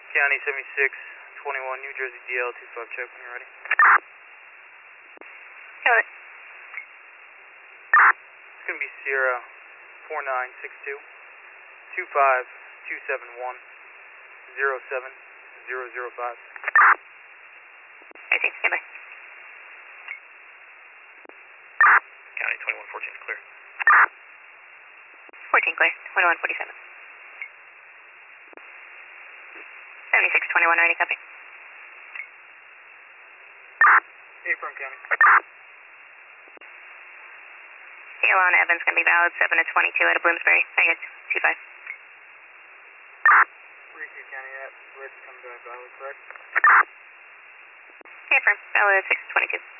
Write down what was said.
County 7621, New Jersey DL 25 check when you're ready. Got it. It's going to be Sierra 4962 25271 07005. I see. Stand by. County 2114 is clear. 14 clear. 2147. 7621 ready, copy. Affirm County. CL on Evans going to be valid 7 to 22 out of Bloomsbury. Thank you. 25. Reed County at Bridge comes back valid, correct? Affirm. Valid 6 to 22.